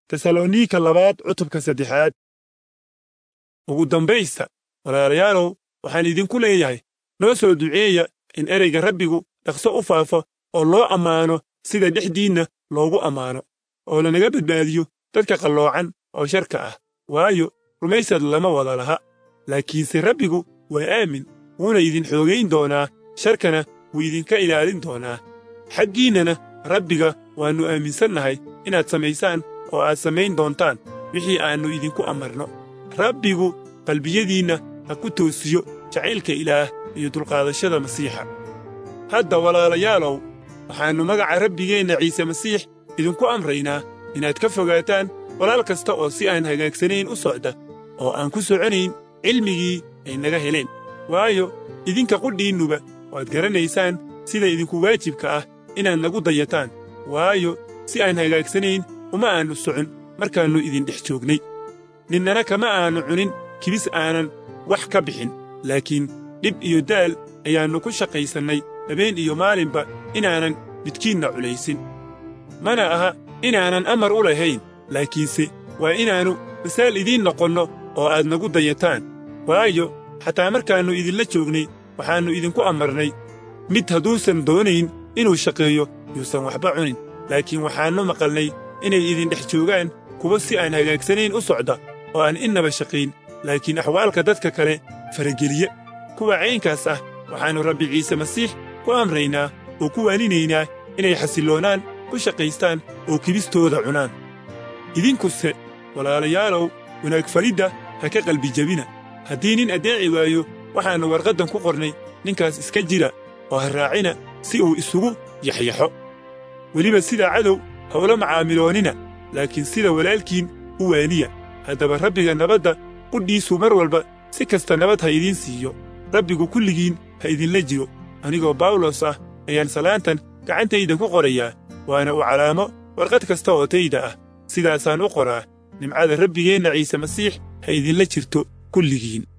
Tesalonika labaad cutubka 3. ugu dambaysta walaalayaalow waxaan idinku leeyahay noo soo duceeya in ereyga Rabbigu dhaqso u faafo oo loo ammaano sida dhexdiinna loogu ammaano oo lanaga badbaadiyo dadka qalloocan oo sharka ah waayo rumaysad lama wada laha laakiinse Rabbigu waa aamin wuuna idin xoogayn doonaa sharkana wuu idinka ilaalin doonaa xaggiinana Rabbiga waannu aaminsannahay inaad samaysaan oo aad samayn doontaan wixii aannu idinku amarno Rabbigu qalbiyadiinna ha ku toosiyo jacaylka Ilaah iyo dulqaadashada Masiixa hadda walaalayaalow waxaannu magaca Rabbigeenna Ciise Masiix idinku amraynaa inaad ka fogaataan walaal kasta oo si aan hagaagsanayn u socda oo aan ku soconayn cilmigii ay naga heleen waayo idinka qudhiinnuba waad garanaysaan sida idinku waajibka ah inaad nagu dayataan waayo si aan hagaagsanayn uma aannu socon markaannu idin dhex joognay ninnana kama aannu cunin kibis aanan wax ka bixin laakiin dhib iyo daal ayaannu ku shaqaysannay habeen iyo maalinba inaanan midkiinna culaysin mana aha inaanan amar u lahayn laakiinse waa inaannu masaal idiin noqonno oo aad nagu dayataan waayo xataa markaannu idinla joognay waxaannu idinku amarnay mid hadduusan doonayn inuu shaqeeyo yuusan waxba cunin laakiin waxaannu maqalnay inay idin dhex joogaan kuwa si aan hagaagsanayn u socda oo aan innaba shaqayn laakiin axwaalka dadka kale farageliya kuwa caynkaas ah waxaannu Rabbi Ciise Masiix ku amraynaa oo ku waaninaynaa inay xasilloonaan ku shaqaystaan oo kibistooda cunaan idinkuse walaalayaalow wanaag falidda ha ka qalbi jabina haddii nin adeeci waayo waxaannu warqaddan ku qornay ninkaas iska jira oo ha raacina si uu isugu yaxyaxo weliba sida cadow ha ula macaamiloonina laakiin sida walaalkiin u waaniya haddaba Rabbiga nabadda qudhiisu mar walba si kasta nabad ha idiin siiyo Rabbigu kulligiin ha idinla jiro anigoo Bawlos ah ayaan salaantan gacantayda ku qorayaa waana u calaamo warqad kasta oo tayda ah sidaasaan u qoraa nimcada Rabbigeenna Ciise Masiix ha idinla jirto kulligiin